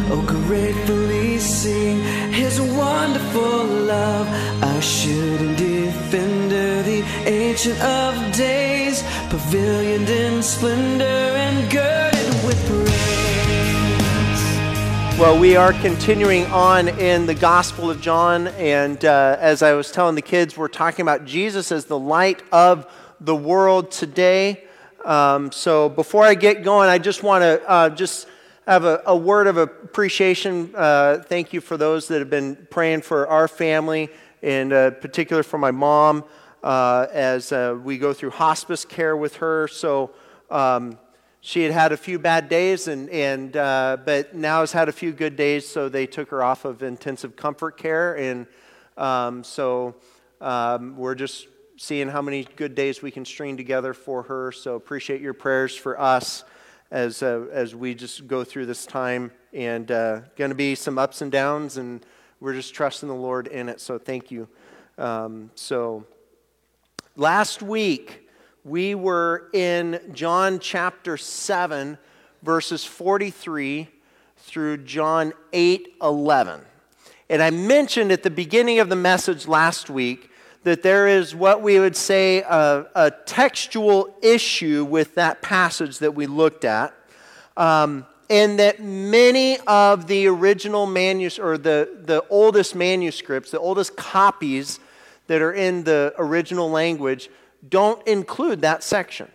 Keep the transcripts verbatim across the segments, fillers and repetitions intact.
oh gratefully sing his wonderful love. Assured and defender, the ancient of days, pavilioned in splendor and girded with praise. Well, we are continuing on in the Gospel of John, and uh, as I was telling the kids, we're talking about Jesus as the light of the world today. Um, so before I get going, I just want to uh, just have a, a word of appreciation. Uh, thank you for those that have been praying for our family, and uh, particular for my mom uh, as uh, we go through hospice care with her. So um, she had had a few bad days, and and uh, but now has had a few good days. So they took her off of intensive comfort care, and um, so um, we're just seeing how many good days we can string together for her. So appreciate your prayers for us as uh, as we just go through this time, and uh, going to be some ups and downs, and we're just trusting the Lord in it. So thank you. Um, so last week we were in John chapter seven, verses forty-three through John eight eleven, and I mentioned at the beginning of the message last week that there is what we would say a, a textual issue with that passage that we looked at, um, and that many of the original manuscripts, or the, the oldest manuscripts, the oldest copies that are in the original language, don't include that section.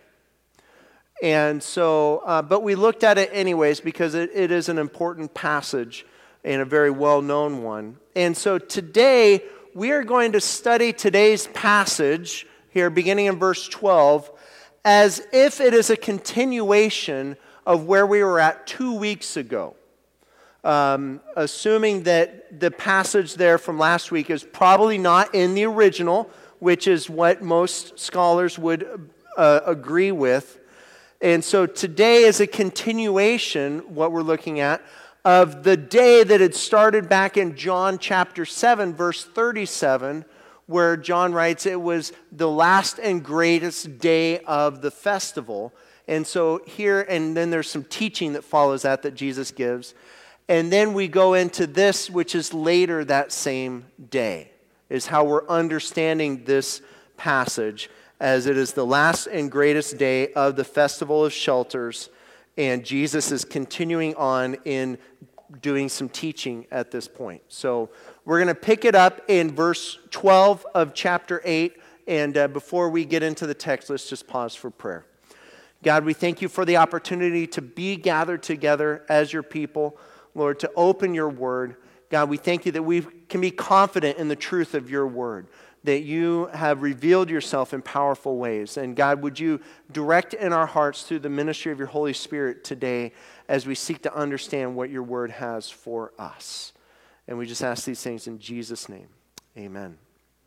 And so, uh, but we looked at it anyways because it, it is an important passage and a very well-known one. And so today, we are going to study today's passage here, beginning in verse twelve, as if it is a continuation of where we were at two weeks ago. Um, assuming that the passage there from last week is probably not in the original, which is what most scholars would uh, agree with. And so today is a continuation, what we're looking at, of the day that had started back in John chapter seven, verse thirty-seven, where John writes it was the last and greatest day of the festival. And so here, and then there's some teaching that follows that that Jesus gives. And then we go into this, which is later that same day, is how we're understanding this passage, as it is the last and greatest day of the Festival of Shelters. And Jesus is continuing on in doing some teaching at this point. So we're going to pick it up in verse twelve of chapter eight. And uh, before we get into the text, let's just pause for prayer. God, we thank you for the opportunity to be gathered together as your people, Lord, to open your word. God, we thank you that we can be confident in the truth of your word, that you have revealed yourself in powerful ways. And God, would you direct in our hearts through the ministry of your Holy Spirit today as we seek to understand what your word has for us. And we just ask these things in Jesus' name. Amen.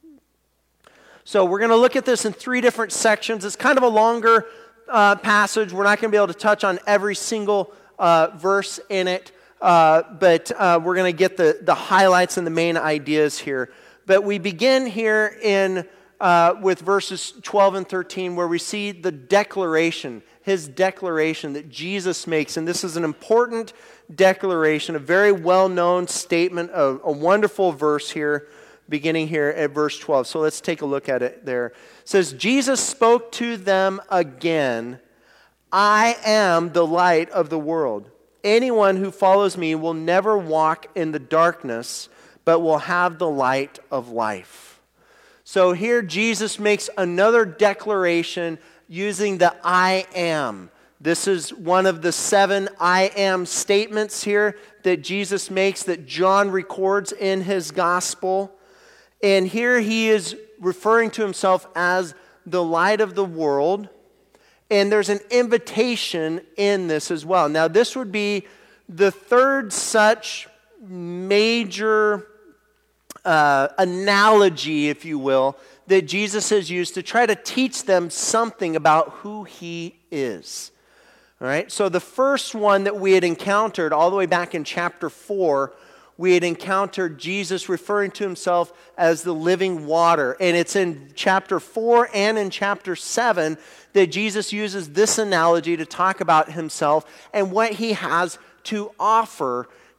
So we're going to look at this in three different sections. It's kind of a longer uh, passage. We're not going to be able to touch on every single uh, verse in it, uh, but uh, we're going to get the, the highlights and the main ideas here. But we begin here in uh, with verses twelve and thirteen, where we see the declaration, his declaration that Jesus makes. And this is an important declaration, a very well-known statement, a, a wonderful verse here, beginning here at verse twelve. So let's take a look at it there. It says, Jesus spoke to them again, I am the light of the world. Anyone who follows me will never walk in the darkness, but will have the light of life. So here Jesus makes another declaration using the I am. This is one of the seven I am statements here that Jesus makes, that John records in his gospel. And here he is referring to himself as the light of the world. And there's an invitation in this as well. Now this would be the third such major Uh, analogy, if you will, that Jesus has used to try to teach them something about who he is. All right, so the first one that we had encountered all the way back in chapter four, we had encountered Jesus referring to himself as the living water. And it's in chapter four and in chapter seven that Jesus uses this analogy to talk about himself and what he has to offer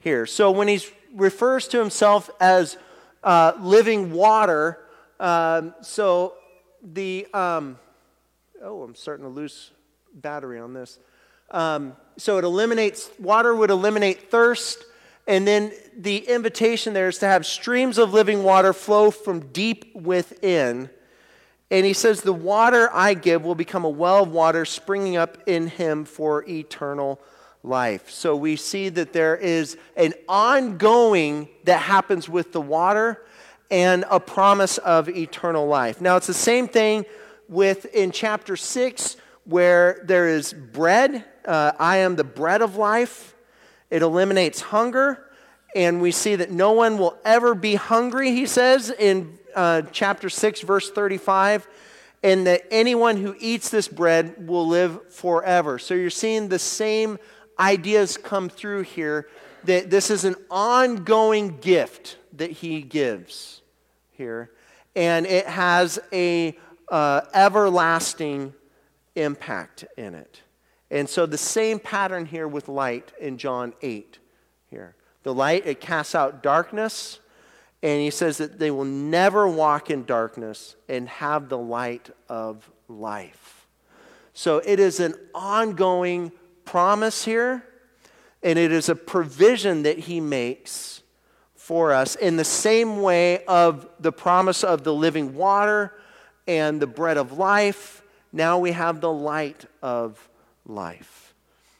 here. So when he refers to himself as uh, living water, um, so the, um, oh, I'm starting to lose battery on this. Um, so it eliminates, water would eliminate thirst, and then the invitation there is to have streams of living water flow from deep within. And he says, the water I give will become a well of water springing up in him for eternal life. So we see that there is an ongoing that happens with the water and a promise of eternal life. Now it's the same thing with in chapter six, where there is bread. Uh, I am the bread of life. It eliminates hunger. And we see that no one will ever be hungry, he says in uh, chapter six, verse thirty-five. And that anyone who eats this bread will live forever. So you're seeing the same ideas come through here, that this is an ongoing gift that he gives here. And it has a uh, everlasting impact in it. And so the same pattern here with light in John eight here. The light, it casts out darkness, and he says that they will never walk in darkness and have the light of life. So it is an ongoing promise here, and it is a provision that he makes for us in the same way of the promise of the living water and the bread of life. Now we have the light of life.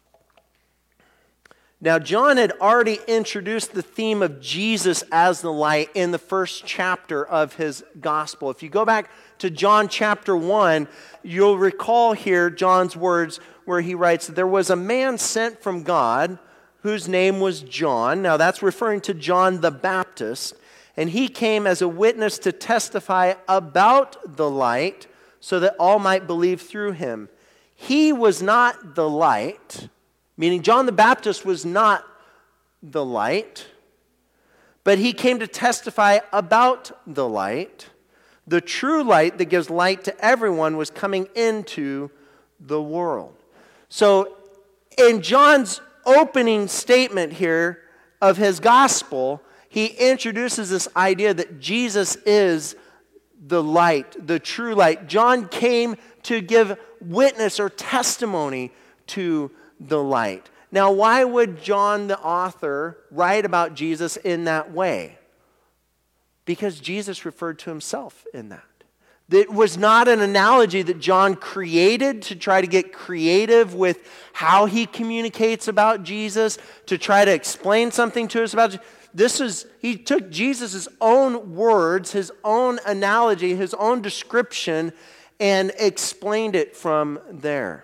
Now, John had already introduced the theme of Jesus as the light in the first chapter of his gospel. If you go back to John chapter one, you'll recall here John's words where he writes that there was a man sent from God whose name was John. Now, that's referring to John the Baptist. And he came as a witness to testify about the light so that all might believe through him. He was not the light, meaning John the Baptist was not the light, but he came to testify about the light. The true light that gives light to everyone was coming into the world. So in John's opening statement here of his gospel, he introduces this idea that Jesus is the light, the true light. John came to give witness or testimony to the light. Now, why would John the author write about Jesus in that way? Because Jesus referred to himself in that. It was not an analogy that John created to try to get creative with how he communicates about Jesus, to try to explain something to us about Jesus. This is, he took Jesus' own words, his own analogy, his own description, and explained it from there.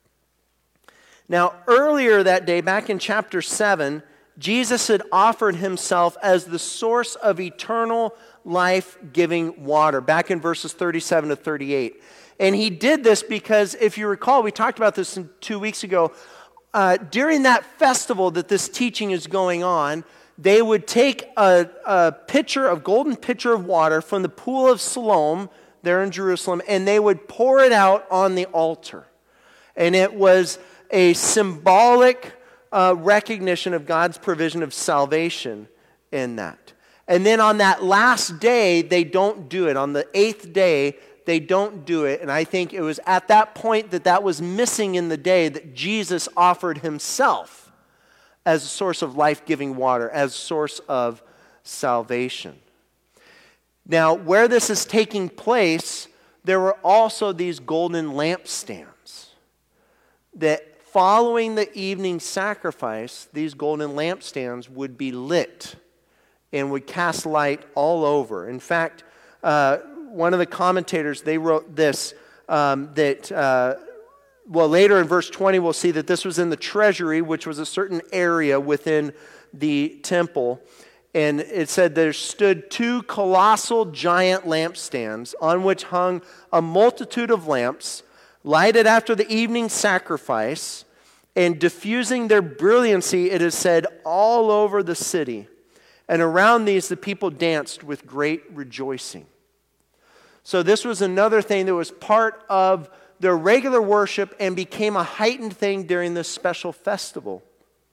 Now, earlier that day, back in chapter seven, Jesus had offered himself as the source of eternal life-giving water, back in verses thirty-seven to thirty-eight. And he did this because, if you recall, we talked about this two weeks ago, uh, during that festival that this teaching is going on, they would take a, a pitcher, a golden pitcher of water from the pool of Siloam there in Jerusalem, and they would pour it out on the altar. And it was a symbolic uh, recognition of God's provision of salvation in that. And then on that last day, they don't do it. On the eighth day, they don't do it. And I think it was at that point that that was missing in the day that Jesus offered himself as a source of life-giving water, as a source of salvation. Now, where this is taking place, there were also these golden lampstands that following the evening sacrifice, these golden lampstands would be lit and would cast light all over. In fact, uh, one of the commentators, they wrote this, um, that, uh, well, later in verse twenty, we'll see that this was in the treasury, which was a certain area within the temple. And it said there stood two colossal giant lampstands on which hung a multitude of lamps, lighted after the evening sacrifice, and diffusing their brilliancy, it is said, all over the city. And around these the people danced with great rejoicing. So this was another thing that was part of their regular worship and became a heightened thing during this special festival.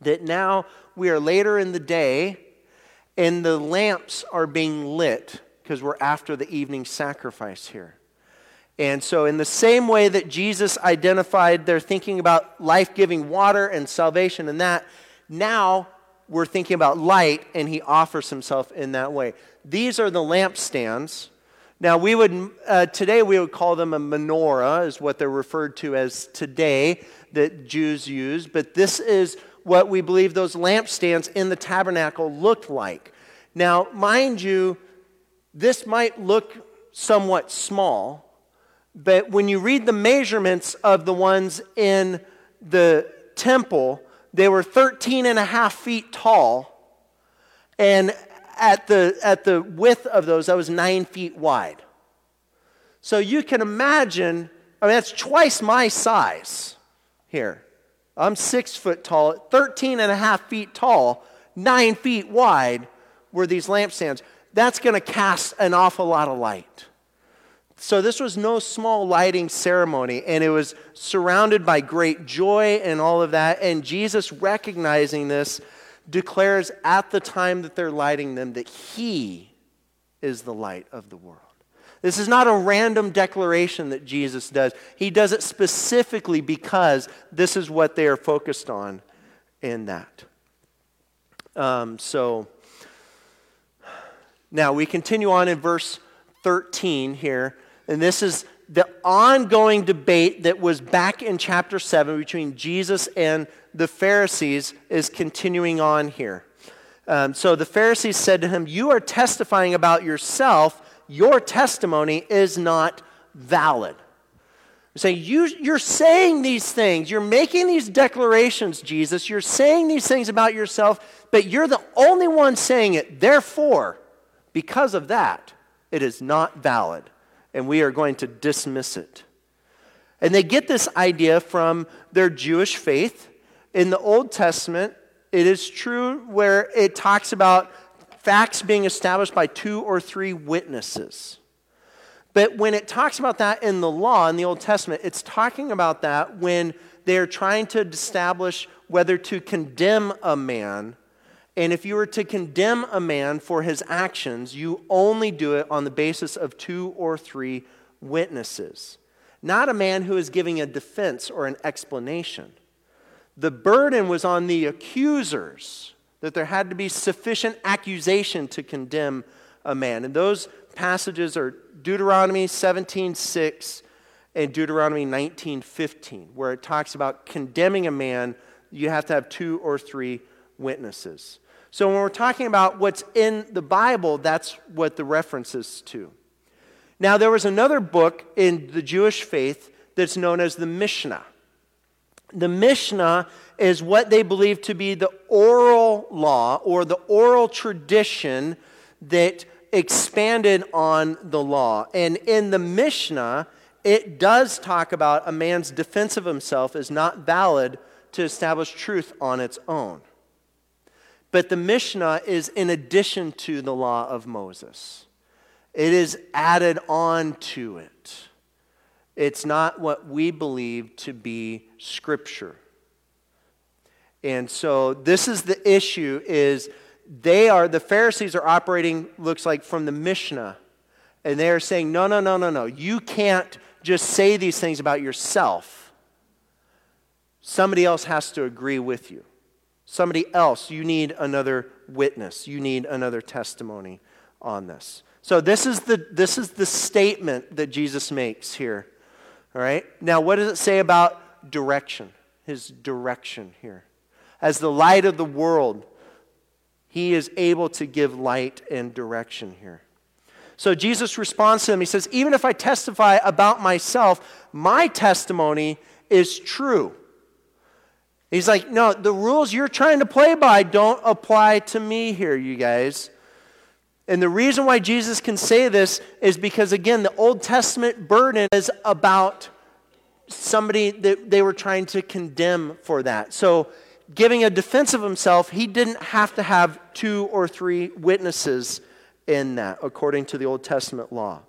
that now we are later in the day and the lamps are being lit because we're after the evening sacrifice here. And so in the same way that Jesus identified, they're thinking about life-giving water and salvation and that, now we're thinking about light, and he offers himself in that way. These are the lampstands. Now, we would uh, today we would call them a menorah, is what they're referred to as today, that Jews use. But this is what we believe those lampstands in the tabernacle looked like. Now, mind you, this might look somewhat small, but when you read the measurements of the ones in the temple, they were thirteen and a half feet tall, and at the, at the width of those, that was nine feet wide. So you can imagine, I mean, that's twice my size here. I'm six foot tall, thirteen and a half feet tall, nine feet wide were these lampstands. That's going to cast an awful lot of light. So this was no small lighting ceremony, and it was surrounded by great joy and all of that. And Jesus, recognizing this, declares at the time that they're lighting them that he is the light of the world. This is not a random declaration that Jesus does. He does it specifically because this is what they are focused on in that. Um, so now we continue on in verse thirteen here. And this is the ongoing debate that was back in chapter seven between Jesus and the Pharisees is continuing on here. Um, so the Pharisees said to him, "You are testifying about yourself. Your testimony is not valid." They're saying, you, you're saying these things. You're making these declarations, Jesus. You're saying these things about yourself, but you're the only one saying it. Therefore, because of that, it is not valid. And we are going to dismiss it. And they get this idea from their Jewish faith. In the Old Testament, it is true where it talks about facts being established by two or three witnesses. But when it talks about that in the law, in the Old Testament, it's talking about that when they're trying to establish whether to condemn a man. And if you were to condemn a man for his actions, you only do it on the basis of two or three witnesses. Not a man who is giving a defense or an explanation. The burden was on the accusers, that there had to be sufficient accusation to condemn a man. And those passages are Deuteronomy seventeen six and Deuteronomy nineteen fifteen, where it talks about condemning a man, you have to have two or three witnesses. So when we're talking about what's in the Bible, that's what the reference is to. Now, there was another book in the Jewish faith that's known as the Mishnah. The Mishnah is what they believe to be the oral law or the oral tradition that expanded on the law. And in the Mishnah, it does talk about a man's defense of himself is not valid to establish truth on its own. But the Mishnah is in addition to the law of Moses. It is added on to it. It's not what we believe to be Scripture. And so this is the issue, is they are, the Pharisees are operating, looks like, from the Mishnah. And they are saying, no, no, no, no, no. You can't just say these things about yourself. Somebody else has to agree with you. Somebody else, you need another witness. You need another testimony on this. So this is the this is the statement that Jesus makes here. All right? Now, what does it say about direction? His direction here. As the light of the world, he is able to give light and direction here. So Jesus responds to them. He says, even if I testify about myself, my testimony is true. He's like, no, the rules you're trying to play by don't apply to me here, you guys. And the reason why Jesus can say this is because, again, the Old Testament burden is about somebody that they were trying to condemn for that. So giving a defense of himself, he didn't have to have two or three witnesses in that, according to the Old Testament law.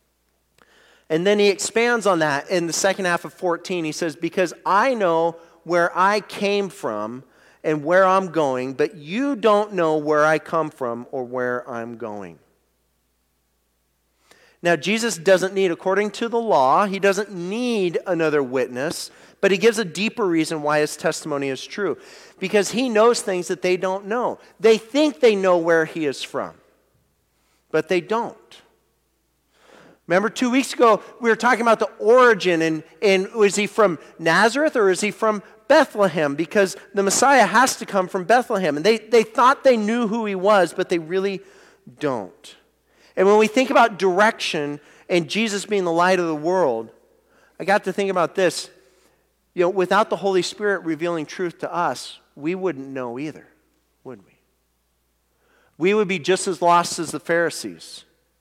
And then he expands on that in the second half of fourteen. He says, because I know where I came from, and where I'm going, but you don't know where I come from or where I'm going. Now, Jesus doesn't need, according to the law, he doesn't need another witness, but he gives a deeper reason why his testimony is true. Because he knows things that they don't know. They think they know where he is from, but they don't. Remember two weeks ago, we were talking about the origin, and, and was he from Nazareth or is he from Bethlehem? Because the Messiah has to come from Bethlehem. And they, they thought they knew who he was, but they really don't. And when we think about direction and Jesus being the light of the world, I got to think about this. You know, without the Holy Spirit revealing truth to us, we wouldn't know either, would we? We would be just as lost as the Pharisees.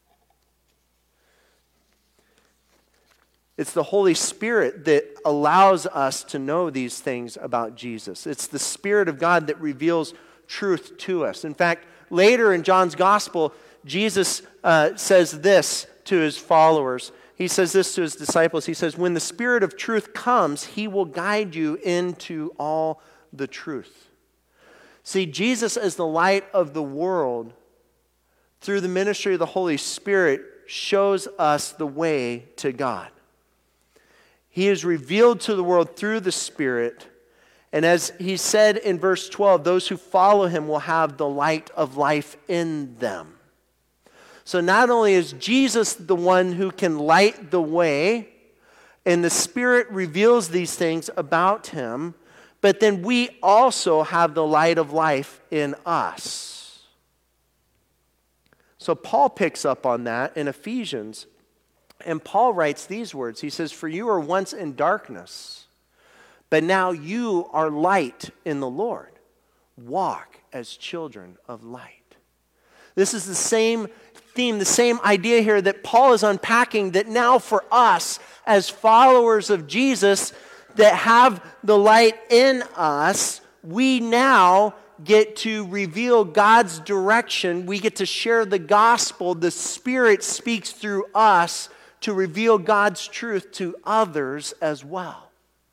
It's the Holy Spirit that allows us to know these things about Jesus. It's the Spirit of God that reveals truth to us. In fact, later in John's Gospel, Jesus uh, says this to his followers. He says this to his disciples. He says, when the Spirit of truth comes, he will guide you into all the truth. See, Jesus as the light of the world, through the ministry of the Holy Spirit, shows us the way to God. He is revealed to the world through the Spirit. And as he said in verse twelve, those who follow him will have the light of life in them. So not only is Jesus the one who can light the way, and the Spirit reveals these things about him, but then we also have the light of life in us. So Paul picks up on that in Ephesians, and Paul writes these words. He says, for you were once in darkness, but now you are light in the Lord. Walk as children of light. This is the same theme, the same idea here that Paul is unpacking, that now for us as followers of Jesus that have the light in us, we now get to reveal God's direction. We get to share the gospel. The Spirit speaks through us to reveal God's truth to others as well.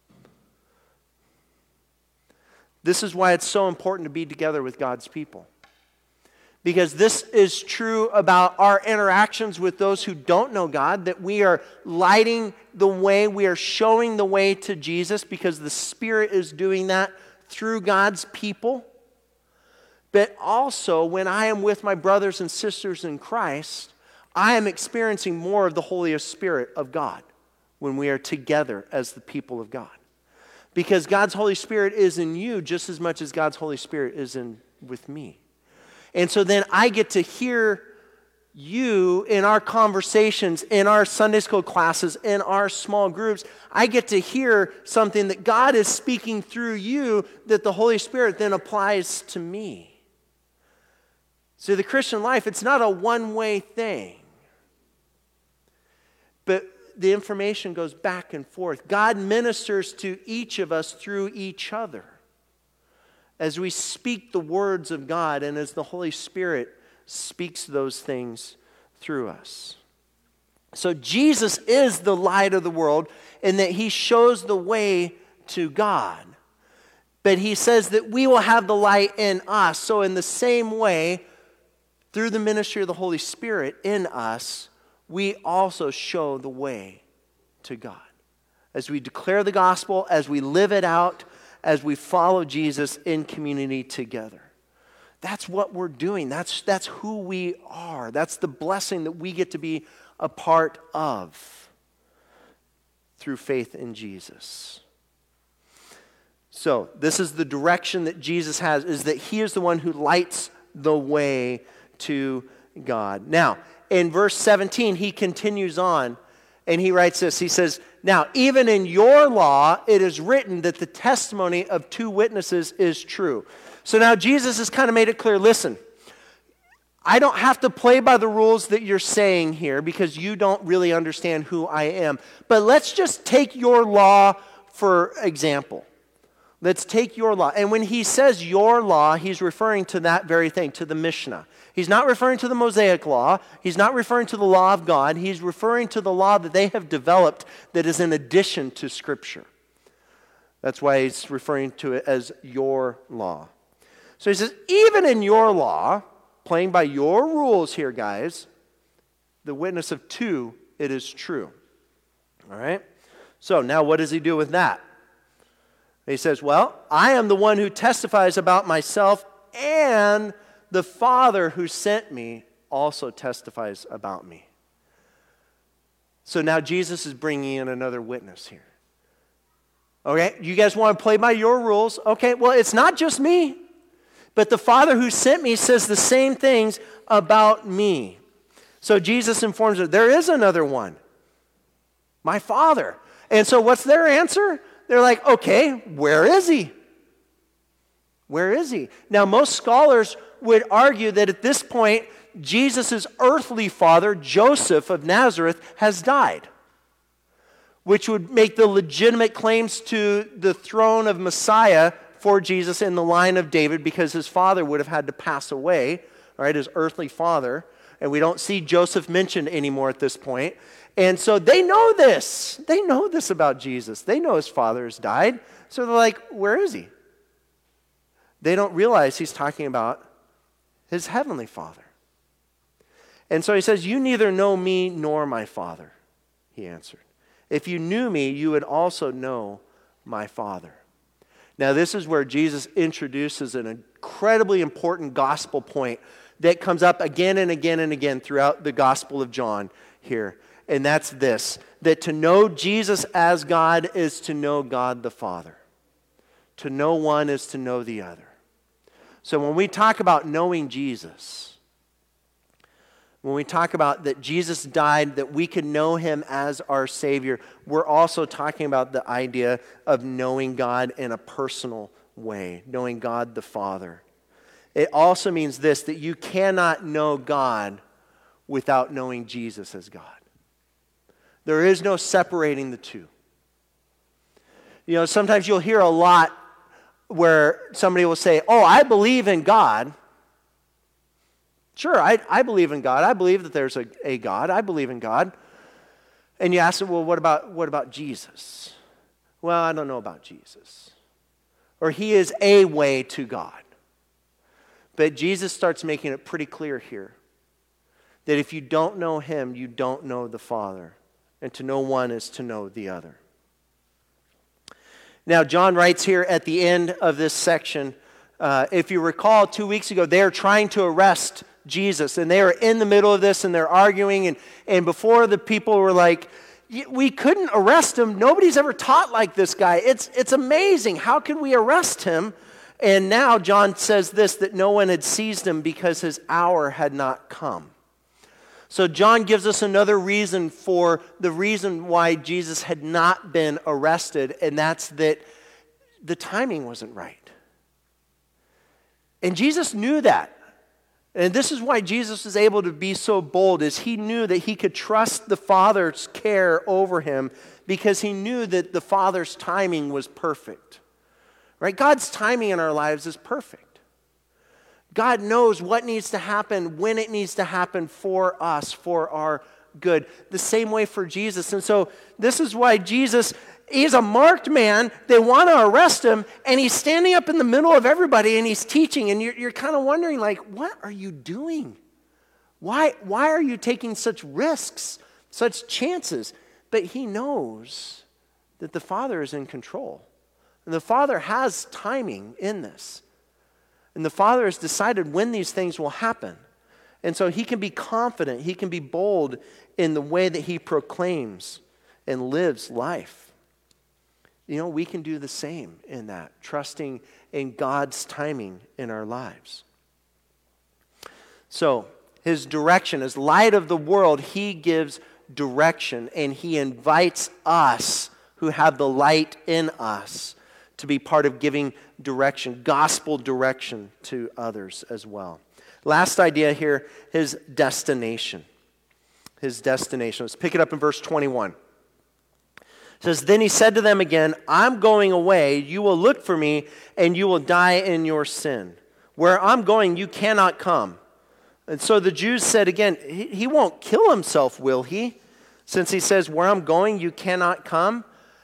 This is why it's so important to be together with God's people. Because this is true about our interactions with those who don't know God, that we are lighting the way, we are showing the way to Jesus because the Spirit is doing that through God's people. But also, when I am with my brothers and sisters in Christ, I am experiencing more of the Holy Spirit of God when we are together as the people of God. Because God's Holy Spirit is in you just as much as God's Holy Spirit is in with me. And so then I get to hear you in our conversations, in our Sunday school classes, in our small groups. I get to hear something that God is speaking through you that the Holy Spirit then applies to me. See, the Christian life, it's not a one-way thing. But the information goes back and forth. God ministers to each of us through each other as we speak the words of God and as the Holy Spirit speaks those things through us. So Jesus is the light of the world in that he shows the way to God. But he says that we will have the light in us. So in the same way, through the ministry of the Holy Spirit in us, we also show the way to God. As we declare the gospel, as we live it out, as we follow Jesus in community together. That's what we're doing. That's, that's who we are. That's the blessing that we get to be a part of through faith in Jesus. So, this is the direction that Jesus has, is that he is the one who lights the way to God. Now, in verse seventeen, he continues on, and he writes this. He says, now, even in your law, it is written that the testimony of two witnesses is true. So now Jesus has kind of made it clear, listen, I don't have to play by the rules that you're saying here because you don't really understand who I am. But let's just take your law for example. Let's take your law. And when he says your law, he's referring to that very thing, to the Mishnah. He's not referring to the Mosaic law. He's not referring to the law of God. He's referring to the law that they have developed that is in addition to Scripture. That's why he's referring to it as your law. So he says, even in your law, playing by your rules here, guys, the witness of two, it is true. All right? So now what does he do with that? He says, well, I am the one who testifies about myself, and the Father who sent me also testifies about me. So now Jesus is bringing in another witness here. Okay, you guys want to play by your rules? Okay, well, it's not just me, but the Father who sent me says the same things about me. So Jesus informs her, there is another one, my Father. And so what's their answer? They're like, okay, where is he? Where is he? Now, most scholars would argue that at this point, Jesus' earthly father, Joseph of Nazareth, has died, which would make the legitimate claims to the throne of Messiah for Jesus in the line of David, because his father would have had to pass away, all right, his earthly father, and we don't see Joseph mentioned anymore at this point. And so they know this. They know this about Jesus. They know his father has died. So they're like, where is he? They don't realize he's talking about his heavenly Father. And so he says, you neither know me nor my Father, he answered. If you knew me, you would also know my Father. Now, this is where Jesus introduces an incredibly important gospel point that comes up again and again and again throughout the Gospel of John here. And that's this, that to know Jesus as God is to know God the Father. To know one is to know the other. So when we talk about knowing Jesus, when we talk about that Jesus died, that we can know him as our Savior, we're also talking about the idea of knowing God in a personal way, knowing God the Father. It also means this, that you cannot know God without knowing Jesus as God. There is no separating the two. You know, sometimes you'll hear a lot where somebody will say, oh, I believe in God. Sure, I, I believe in God. I believe that there's a, a God. I believe in God. And you ask them, well, what about, what about Jesus? Well, I don't know about Jesus. Or he is a way to God. But Jesus starts making it pretty clear here that if you don't know him, you don't know the Father. And to know one is to know the other. Now, John writes here at the end of this section, uh, if you recall, two weeks ago, they are trying to arrest Jesus. And they are in the middle of this, and they're arguing. And, and before, the people were like, we couldn't arrest him. Nobody's ever taught like this guy. It's, it's amazing. How could we arrest him? And now John says this, that no one had seized him because his hour had not come. So John gives us another reason for the reason why Jesus had not been arrested, and that's that the timing wasn't right. And Jesus knew that. And this is why Jesus was able to be so bold, is he knew that he could trust the Father's care over him because he knew that the Father's timing was perfect. Right? God's timing in our lives is perfect. God knows what needs to happen, when it needs to happen for us, for our good. The same way for Jesus. And so this is why Jesus, he's a marked man. They want to arrest him, and he's standing up in the middle of everybody, and he's teaching. And you're, you're kind of wondering, like, what are you doing? Why, why are you taking such risks, such chances? But he knows that the Father is in control. And the Father has timing in this. And the Father has decided when these things will happen. And so he can be confident, he can be bold in the way that he proclaims and lives life. You know, we can do the same in that, trusting in God's timing in our lives. So, his direction, as light of the world, he gives direction, and he invites us who have the light in us to be part of giving direction, gospel direction to others as well. Last idea here, his destination. His destination. Let's pick it up in verse twenty-one. It says, then he said to them again, I'm going away. You will look for me, and you will die in your sin. Where I'm going, you cannot come. And so the Jews said again, he, he won't kill himself, will he? Since he says, where I'm going, you cannot come.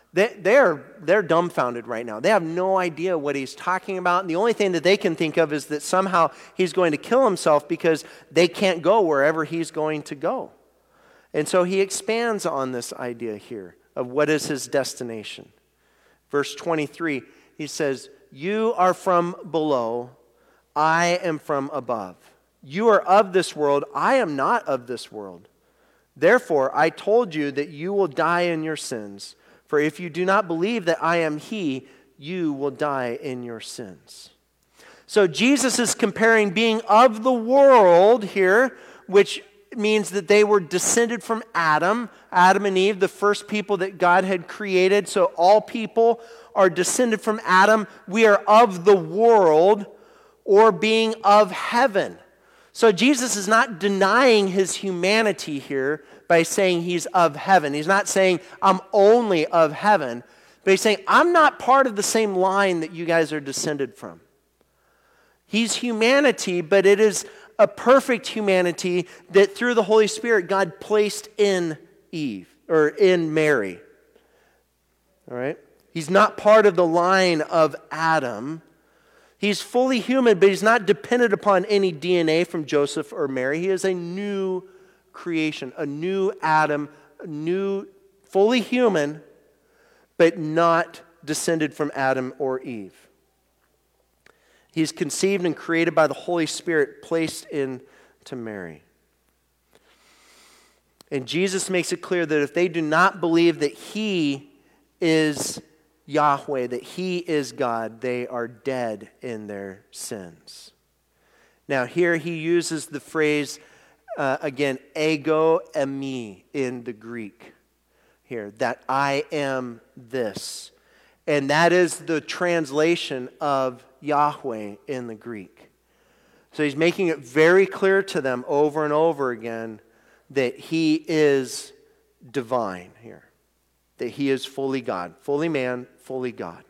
They, they're, they're dumbfounded right now. They have no idea what he's talking about. And the only thing that they can think of is that somehow he's going to kill himself because they can't go wherever he's going to go. And so he expands on this idea here of what is his destination. Verse twenty-three, he says, "You are from below, I am from above. You are of this world, I am not of this world. Therefore, I told you that you will die in your sins. For if you do not believe that I am he, you will die in your sins." So Jesus is comparing being of the world here, which means that they were descended from Adam, Adam and Eve, the first people that God had created. So all people are descended from Adam. We are of the world, or being of heaven. So Jesus is not denying his humanity here by saying he's of heaven. He's not saying I'm only of heaven, but he's saying I'm not part of the same line that you guys are descended from. He's humanity, but it is a perfect humanity that through the Holy Spirit God placed in Eve, or in Mary. All right? He's not part of the line of Adam. He's fully human, but he's not dependent upon any D N A from Joseph or Mary. He is a new creation, a new Adam, a new, fully human, but not descended from Adam or Eve. He's conceived and created by the Holy Spirit, placed into Mary. And Jesus makes it clear that if they do not believe that he is Yahweh, that he is God, they are dead in their sins. Now here he uses the phrase, uh, again, ego eimi in the Greek here, that I am this. And that is the translation of Yahweh in the Greek. So he's making it very clear to them over and over again that he is divine here. That he is fully God. Fully man, fully God.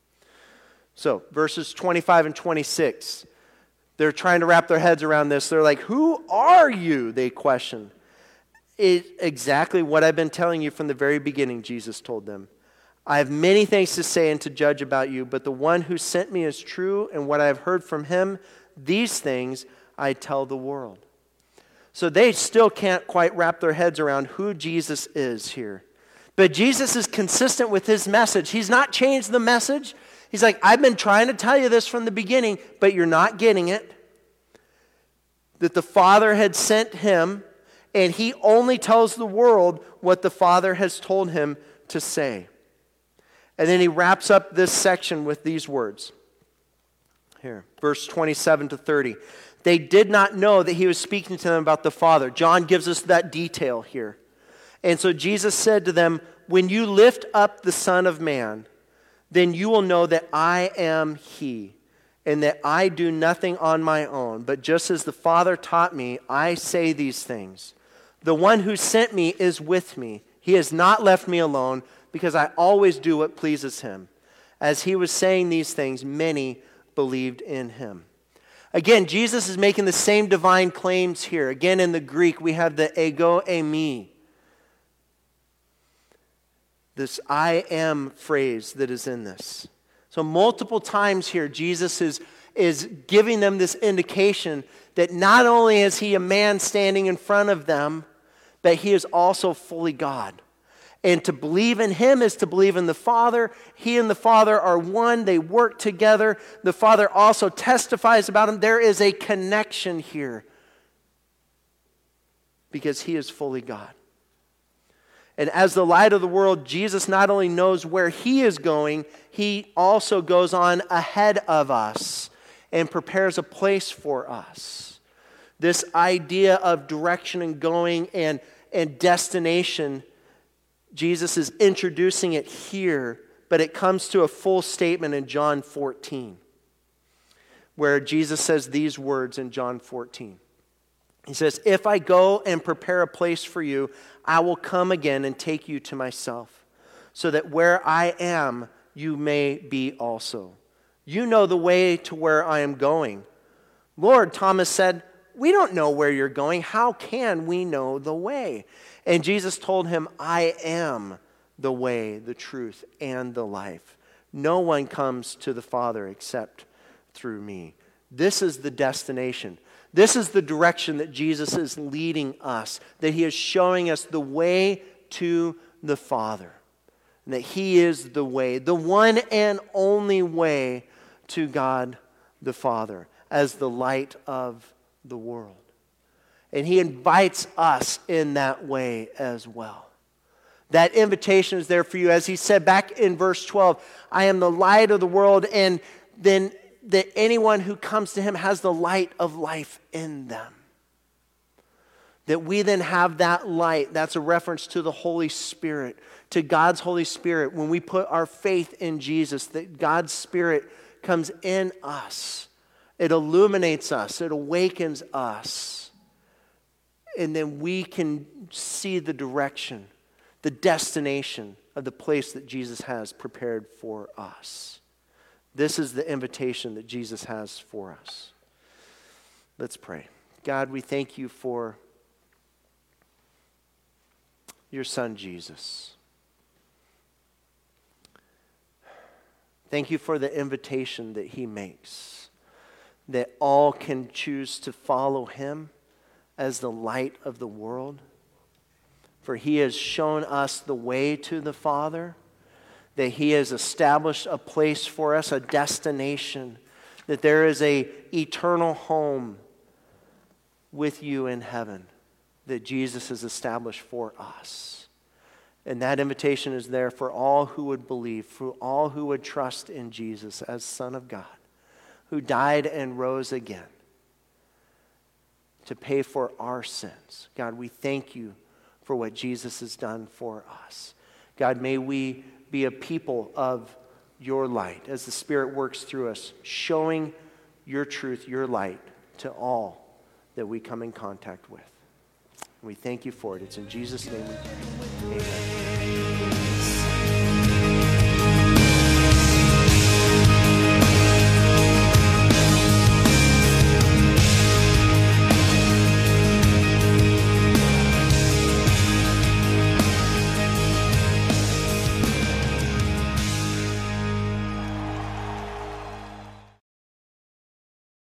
So, verses twenty-five and twenty-six. They're trying to wrap their heads around this. They're like, "Who are you?" they question. It's exactly what I've been telling you from the very beginning, Jesus told them. "I have many things to say and to judge about you, but the one who sent me is true, and what I have heard from him, these things I tell the world." So they still can't quite wrap their heads around who Jesus is here. But Jesus is consistent with his message. He's not changed the message. He's like, I've been trying to tell you this from the beginning, but you're not getting it. That the Father had sent him, and he only tells the world what the Father has told him to say. And then he wraps up this section with these words. Here, verse twenty-seven to thirty. They did not know that he was speaking to them about the Father. John gives us that detail here. And so Jesus said to them, "When you lift up the Son of Man, then you will know that I am he, and that I do nothing on my own, but just as the Father taught me, I say these things. The one who sent me is with me. He has not left me alone, because I always do what pleases him." As he was saying these things, many believed in him. Again, Jesus is making the same divine claims here. Again, in the Greek, we have the ego eimi. This I am phrase that is in this. So multiple times here, Jesus is, is giving them this indication that not only is he a man standing in front of them, but he is also fully God. And to believe in him is to believe in the Father. He and the Father are one. They work together. The Father also testifies about him. There is a connection here because he is fully God. And as the light of the world, Jesus not only knows where he is going, he also goes on ahead of us and prepares a place for us. This idea of direction and going and, and destination, Jesus is introducing it here, but it comes to a full statement in John fourteen, where Jesus says these words in John fourteen. He says, "If I go and prepare a place for you, I will come again and take you to myself, so that where I am, you may be also. You know the way to where I am going." "Lord," Thomas said, "we don't know where you're going. How can we know the way?" And Jesus told him, "I am the way, the truth, and the life. No one comes to the Father except through me. This is the destination. This is the direction that Jesus is leading us, that he is showing us the way to the Father, and that he is the way, the one and only way to God the Father, as the light of the world. And he invites us in that way as well. That invitation is there for you. As he said back in verse twelve, I am the light of the world, and then that anyone who comes to him has the light of life in them. That we then have that light. That's a reference to the Holy Spirit, to God's Holy Spirit. When we put our faith in Jesus, that God's Spirit comes in us. It illuminates us. It awakens us. And then we can see the direction, the destination of the place that Jesus has prepared for us. This is the invitation that Jesus has for us. Let's pray. God, we thank you for your Son, Jesus. Thank you for the invitation that he makes, that all can choose to follow him as the light of the world. For he has shown us the way to the Father, that he has established a place for us, a destination, that there is an eternal home with you in heaven that Jesus has established for us. And that invitation is there for all who would believe, for all who would trust in Jesus as Son of God, who died and rose again to pay for our sins. God, we thank you for what Jesus has done for us. God, may we be a people of your light as the Spirit works through us, showing your truth, your light to all that we come in contact with. We thank you for it. It's in Jesus' name we pray. Amen.